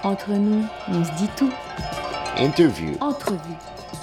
Entre nous, on se dit tout. Interview. Entrevue.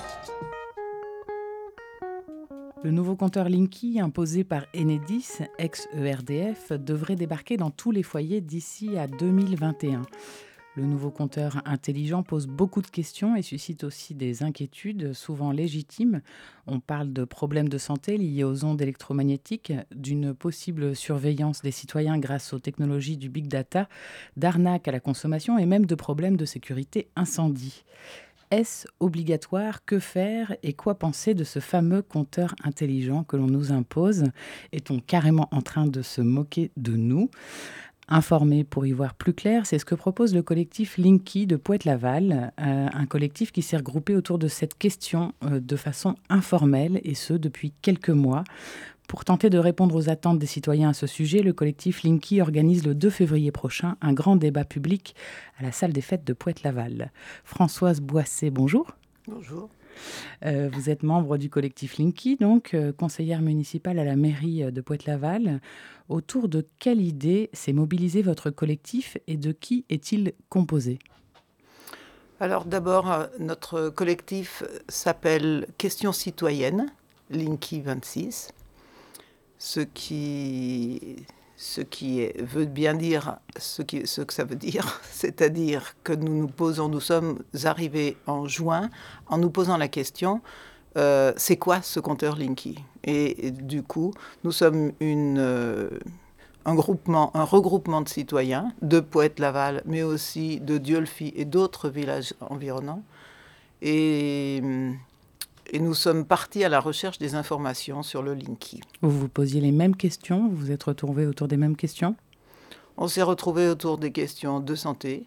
Le nouveau compteur Linky, imposé par Enedis, ex-ERDF, devrait débarquer dans tous les foyers d'ici à 2021. Le nouveau compteur intelligent pose beaucoup de questions et suscite aussi des inquiétudes, souvent légitimes. On parle de problèmes de santé liés aux ondes électromagnétiques, d'une possible surveillance des citoyens grâce aux technologies du big data, d'arnaques à la consommation et même de problèmes de sécurité incendie. Est-ce obligatoire? Que faire? Et quoi penser de ce fameux compteur intelligent que l'on nous impose? Est-on carrément en train de se moquer de nous? Informer pour y voir plus clair, c'est ce que propose le collectif Linky de Poète-Laval, un collectif qui s'est regroupé autour de cette question de façon informelle, et ce depuis quelques mois. Pour tenter de répondre aux attentes des citoyens à ce sujet, le collectif Linky organise le 2 février prochain un grand débat public à la salle des fêtes de Poète-Laval. Françoise Boissé, bonjour. Bonjour. Vous êtes membre du collectif Linky, donc conseillère municipale à la mairie de Poète-Laval. Autour de quelle idée s'est mobilisé votre collectif et de qui est-il composé? Alors d'abord, notre collectif s'appelle Questions citoyennes, Linky 26, ce qui veut bien dire ce que ça veut dire, c'est-à-dire que nous sommes arrivés en juin en nous posant la question c'est quoi ce compteur Linky? Et du coup, nous sommes un regroupement de citoyens de Poète-Laval, mais aussi de Dieulefit et d'autres villages environnants. Et nous sommes partis à la recherche des informations sur le Linky. Vous vous posiez les mêmes questions? Vous vous êtes retrouvés autour des mêmes questions? On s'est retrouvés autour des questions de santé,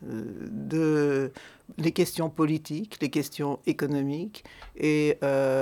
les questions politiques, les questions économiques et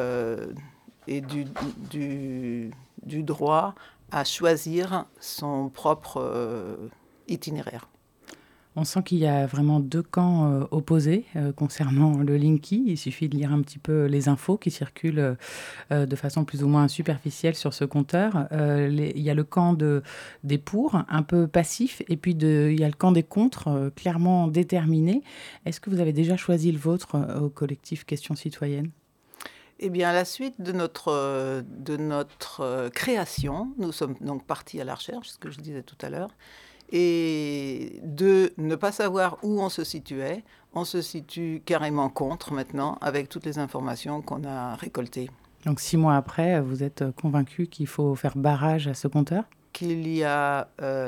du droit à choisir son propre itinéraire. On sent qu'il y a vraiment deux camps opposés concernant le Linky. Il suffit de lire un petit peu les infos qui circulent de façon plus ou moins superficielle sur ce compteur. Il y a le camp des pour, un peu passif, et puis il y a le camp des contre, clairement déterminé. Est-ce que vous avez déjà choisi le vôtre au collectif Questions citoyennes? Eh bien, à la suite de notre création, nous sommes donc partis à la recherche, ce que je disais tout à l'heure, et de ne pas savoir où on se situait, on se situe carrément contre maintenant, avec toutes les informations qu'on a récoltées. Donc 6 mois après, vous êtes convaincu qu'il faut faire barrage à ce compteur? Qu'il y a,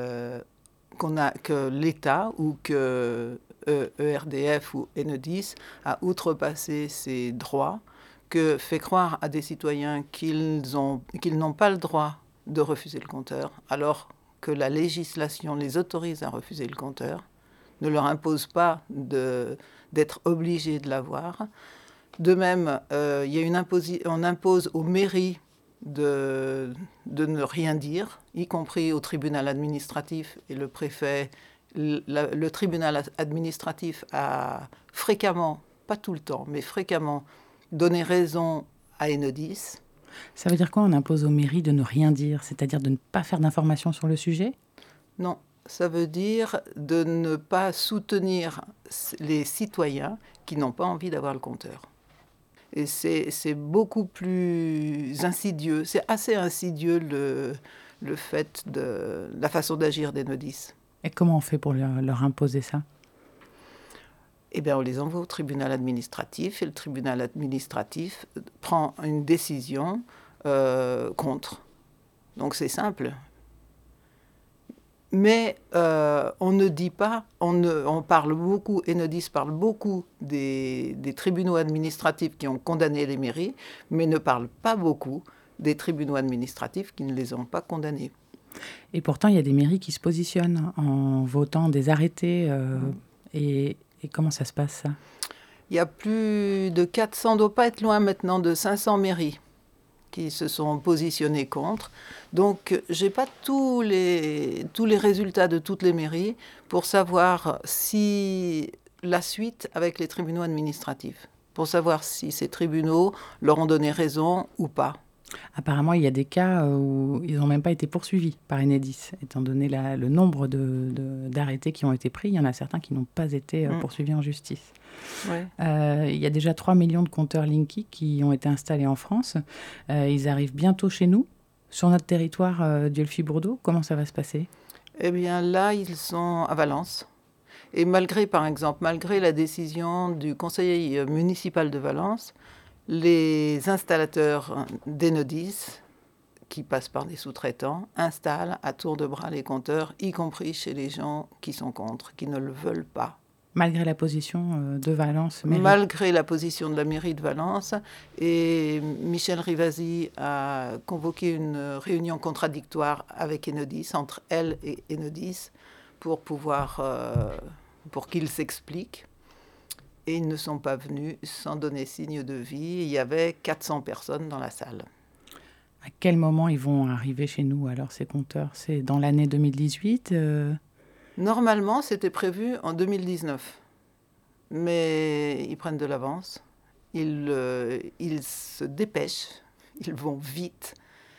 que l'État ou que ERDF ou Enedis a outrepassé ses droits, que fait croire à des citoyens qu'ils n'ont pas le droit de refuser le compteur, alors que la législation les autorise à refuser le compteur, ne leur impose pas d'être obligés de l'avoir. De même, on impose aux mairies de ne rien dire, y compris au tribunal administratif, et le préfet. Le tribunal administratif a fréquemment, pas tout le temps, mais fréquemment, donné raison à Enedis. Ça veut dire quoi, on impose aux mairies de ne rien dire? C'est-à-dire de ne pas faire d'informations sur le sujet? Non, ça veut dire de ne pas soutenir les citoyens qui n'ont pas envie d'avoir le compteur. Et c'est beaucoup plus insidieux, c'est assez insidieux le fait de la façon d'agir d'Enedis. Et comment on fait pour leur imposer ça? Eh bien, on les envoie au tribunal administratif et le tribunal administratif prend une décision contre. Donc, c'est simple. Mais on ne dit pas, on parle beaucoup, Enedis parle beaucoup des tribunaux administratifs qui ont condamné les mairies, mais ne parle pas beaucoup des tribunaux administratifs qui ne les ont pas condamnés. Et pourtant, il y a des mairies qui se positionnent en votant des arrêtés. Et comment ça se passe, ça? Il y a plus de 400, doit pas être loin maintenant de 500 mairies qui se sont positionnées contre. Donc, je n'ai pas tous les résultats de toutes les mairies pour savoir si la suite avec les tribunaux administratifs, pour savoir si ces tribunaux leur ont donné raison ou pas. Apparemment, il y a des cas où ils n'ont même pas été poursuivis par Enedis, étant donné le nombre d'arrêtés qui ont été pris. Il y en a certains qui n'ont pas été poursuivis en justice. Ouais. Il y a déjà 3 millions de compteurs Linky qui ont été installés en France. Ils arrivent bientôt chez nous, sur notre territoire d'Yolfi-Bourdeaux. Comment ça va se passer ? Eh bien là, ils sont à Valence. Et malgré la décision du conseil municipal de Valence, les installateurs d'Enedis, qui passent par des sous-traitants, installent à tour de bras les compteurs, y compris chez les gens qui sont contre, qui ne le veulent pas. Malgré la position de Valence Malgré la position de la mairie de Valence. Et Michel Rivasi a convoqué une réunion contradictoire avec Enedis, entre elle et Enedis, pour qu'ils s'expliquent. Et ils ne sont pas venus sans donner signe de vie. Il y avait 400 personnes dans la salle. À quel moment ils vont arriver chez nous, alors, ces compteurs ? C'est dans l'année 2018 Normalement, c'était prévu en 2019. Mais ils prennent de l'avance. Ils se dépêchent. Ils vont vite.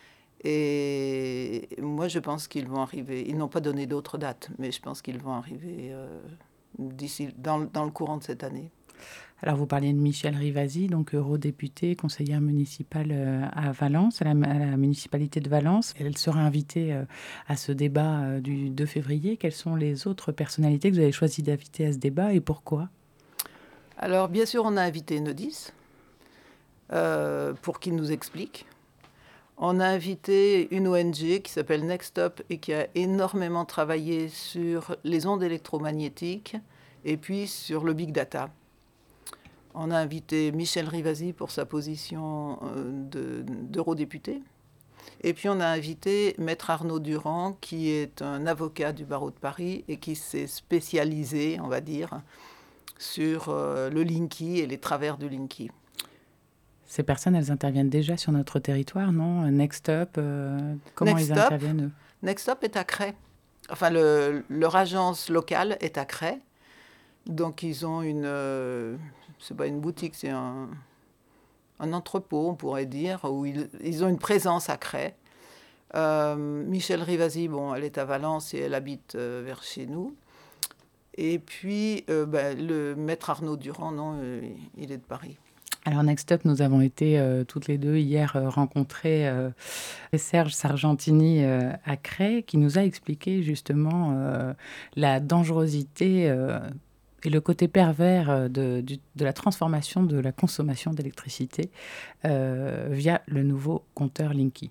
Et moi, je pense qu'ils vont arriver. Ils n'ont pas donné d'autres dates, mais je pense qu'ils vont arriver dans le courant de cette année. Alors, vous parliez de Michel Rivasi, donc eurodéputée, conseillère municipale à Valence, à la municipalité de Valence. Elle sera invitée à ce débat du 2 février. Quelles sont les autres personnalités que vous avez choisi d'inviter à ce débat et pourquoi ? Alors, bien sûr, on a invité Enedis pour qu'il nous explique. On a invité une ONG qui s'appelle Next Up et qui a énormément travaillé sur les ondes électromagnétiques et puis sur le big data. On a invité Michel Rivasi pour sa position d'eurodéputé. Et puis on a invité Maître Arnaud Durand, qui est un avocat du barreau de Paris et qui s'est spécialisé, on va dire, sur le Linky et les travers du Linky. Ces personnes, elles interviennent déjà sur notre territoire, non ? Next Up, comment ils interviennent, eux ? Next Up est à Cray. Enfin, leur agence locale est à Cray. Donc, ils ont c'est pas une boutique, c'est un entrepôt, on pourrait dire, où ils ont une présence à Cray. Michel Rivasi, elle est à Valence et elle habite vers chez nous. Et puis, le maître Arnaud Durand, non, il est de Paris. Alors, Next Up, nous avons été toutes les deux hier rencontrer Serge Sargentini à Cray, qui nous a expliqué justement la dangerosité et le côté pervers de la transformation de la consommation d'électricité via le nouveau compteur Linky.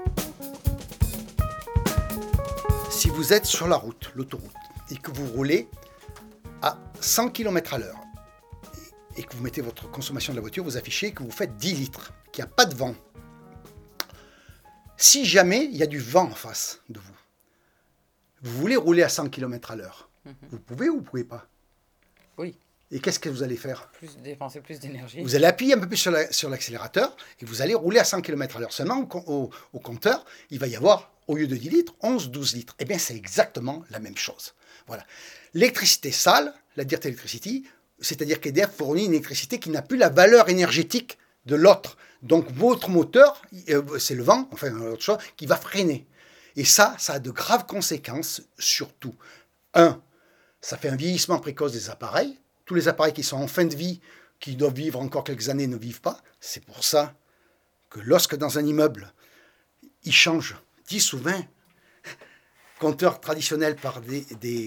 Si vous êtes sur la route, l'autoroute, et que vous roulez à 100 km à l'heure, et que vous mettez votre consommation de la voiture, vous affichez que vous faites 10 litres, qu'il n'y a pas de vent. Si jamais il y a du vent en face de vous, vous voulez rouler à 100 km à l'heure, vous pouvez ou vous ne pouvez pas ? Oui. Et qu'est-ce que vous allez faire ? Dépenser plus d'énergie. Vous allez appuyer un peu plus sur l'accélérateur et vous allez rouler à 100 km à l'heure. Seulement, au compteur, il va y avoir, au lieu de 10 litres, 11-12 litres. Eh bien, c'est exactement la même chose. Voilà. L'électricité sale, la Dirty Electricity, c'est-à-dire qu'EDF fournit une électricité qui n'a plus la valeur énergétique de l'autre. Donc, votre moteur, c'est le vent, enfin, autre chose, qui va freiner. Et ça a de graves conséquences sur tout. Ça fait un vieillissement précoce des appareils. Tous les appareils qui sont en fin de vie, qui doivent vivre encore quelques années, ne vivent pas. C'est pour ça que lorsque dans un immeuble, ils changent 10 ou 20 compteurs traditionnels par des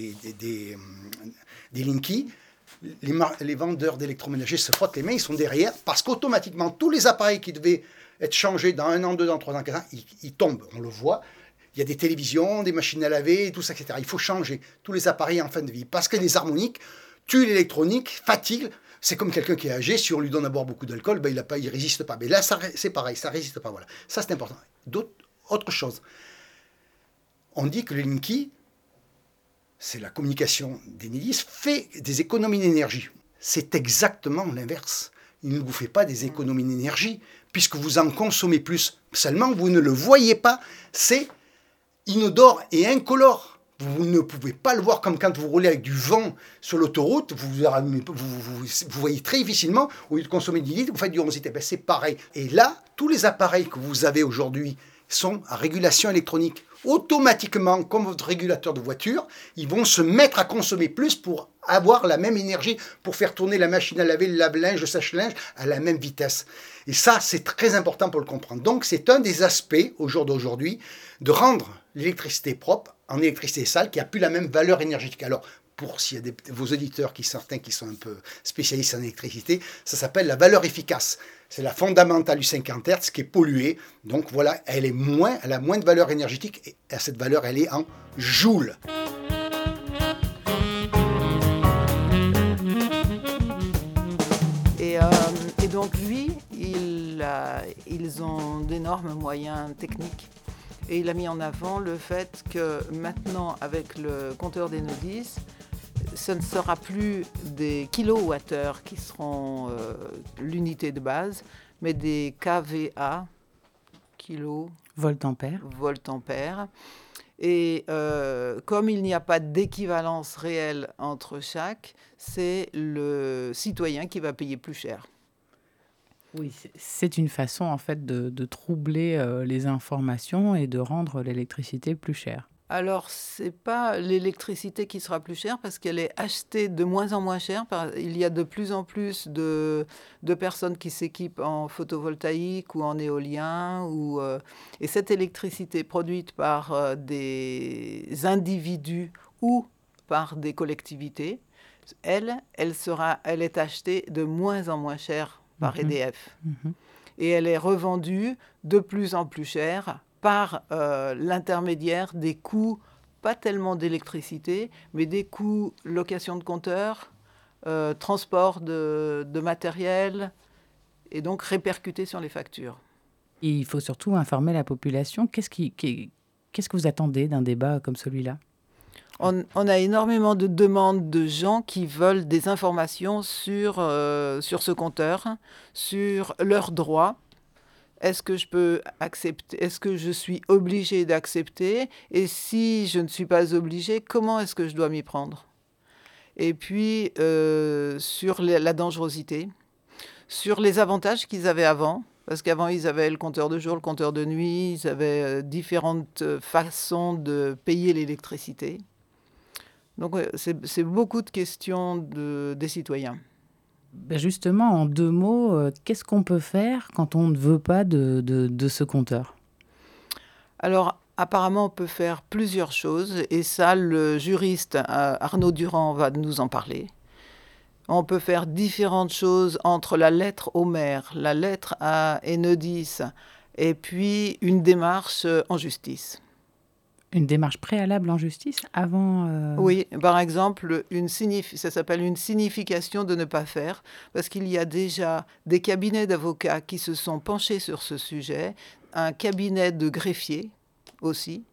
Linky, les vendeurs d'électroménager se frottent les mains, ils sont derrière, parce qu'automatiquement, tous les appareils qui devaient être changés dans 1 an, 2 ans, 3 ans, 4 ans, ils tombent, on le voit. Il y a des télévisions, des machines à laver, tout ça, etc. Il faut changer tous les appareils en fin de vie, parce que les harmoniques tuent l'électronique, fatiguent. C'est comme quelqu'un qui est âgé, si on lui donne à boire beaucoup d'alcool, il ne résiste pas. Mais là, c'est pareil, ça ne résiste pas. Voilà. Ça, c'est important. Autre chose, on dit que le Linky, c'est la communication d'Enedis, fait des économies d'énergie. C'est exactement l'inverse. Il ne vous fait pas des économies d'énergie, puisque vous en consommez plus. Seulement, vous ne le voyez pas. C'est inodore et incolore. Vous ne pouvez pas le voir comme quand vous roulez avec du vent sur l'autoroute, vous voyez très difficilement, au lieu de consommer 10 litres, vous faites du 11 litres. C'est pareil. Et là, tous les appareils que vous avez aujourd'hui sont à régulation électronique. Automatiquement, comme votre régulateur de voiture, ils vont se mettre à consommer plus pour avoir la même énergie, pour faire tourner la machine à laver, le lave-linge, le sèche-linge à la même vitesse. Et ça, c'est très important pour le comprendre. Donc, c'est un des aspects, au jour d'aujourd'hui, de rendre l'électricité propre en électricité sale qui n'a plus la même valeur énergétique. Alors, pour s'il y a vos auditeurs, certains qui sont un peu spécialistes en électricité, ça s'appelle la valeur efficace. C'est la fondamentale du 50 Hz qui est polluée. Donc voilà, elle a moins de valeur énergétique et cette valeur, elle est en joules. Et donc lui, ils ont d'énormes moyens techniques. Et il a mis en avant le fait que maintenant, avec le compteur d'Enedis, ce ne sera plus des kilowattheures qui seront l'unité de base, mais des kVA, voltampères. Et comme il n'y a pas d'équivalence réelle entre chaque, c'est le citoyen qui va payer plus cher. Oui, c'est une façon en fait de troubler les informations et de rendre l'électricité plus chère. Alors, ce n'est pas l'électricité qui sera plus chère parce qu'elle est achetée de moins en moins chère. Il y a de plus en plus de personnes qui s'équipent en photovoltaïque ou en éolien. Et cette électricité produite par des individus ou par des collectivités, elle est achetée de moins en moins chère par EDF. Et elle est revendue de plus en plus chère par l'intermédiaire des coûts, pas tellement d'électricité, mais des coûts location de compteurs, transport de matériel, et donc répercutés sur les factures. Et il faut surtout informer la population. Qu'est-ce que vous attendez d'un débat comme celui-là ? On a énormément de demandes de gens qui veulent des informations sur ce compteur, sur leurs droits. Est-ce que je peux accepter ? Est-ce que je suis obligée d'accepter ? Et si je ne suis pas obligée, comment est-ce que je dois m'y prendre ? Et puis, sur la dangerosité, sur les avantages qu'ils avaient avant, parce qu'avant, ils avaient le compteur de jour, le compteur de nuit, ils avaient différentes façons de payer l'électricité. Donc, c'est beaucoup de questions des citoyens. Ben justement, en 2 mots, qu'est-ce qu'on peut faire quand on ne veut pas de ce compteur ? Alors, apparemment, on peut faire plusieurs choses. Et ça, le juriste Arnaud Durand va nous en parler. On peut faire différentes choses entre la lettre au maire, la lettre à Enedis, et puis une démarche en justice. Une démarche préalable en justice avant... Oui, par exemple, ça s'appelle une signification de ne pas faire, parce qu'il y a déjà des cabinets d'avocats qui se sont penchés sur ce sujet, un cabinet de greffiers aussi,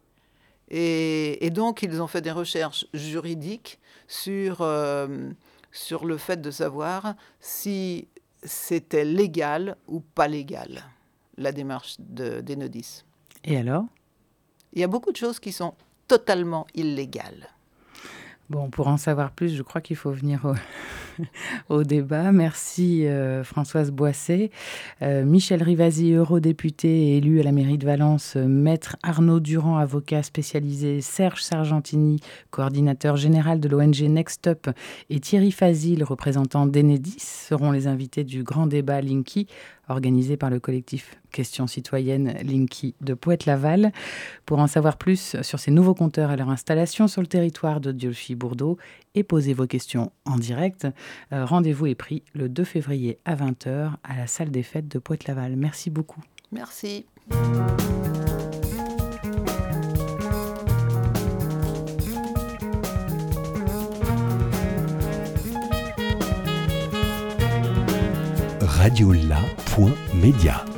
et donc ils ont fait des recherches juridiques sur le fait de savoir si c'était légal ou pas légal, la démarche d'Enedis. Et alors ? Il y a beaucoup de choses qui sont totalement illégales. Bon, pour en savoir plus, je crois qu'il faut venir au débat. Merci Françoise Boisset. Michel Rivasi, eurodéputé et élu à la mairie de Valence. Maître Arnaud Durand, avocat spécialisé. Serge Sargentini, coordinateur général de l'ONG Next Up. Et Thierry Fazil, représentant d'Enedis, seront les invités du grand débat Linky, organisé par le collectif Questions citoyennes Linky de Poète-Laval. Pour en savoir plus sur ces nouveaux compteurs et leur installation sur le territoire de Diolfi-Bourdeaux et poser vos questions en direct, rendez-vous est pris le 2 février à 20h à la salle des fêtes de Poète-Laval. Merci beaucoup. Merci. radiola.media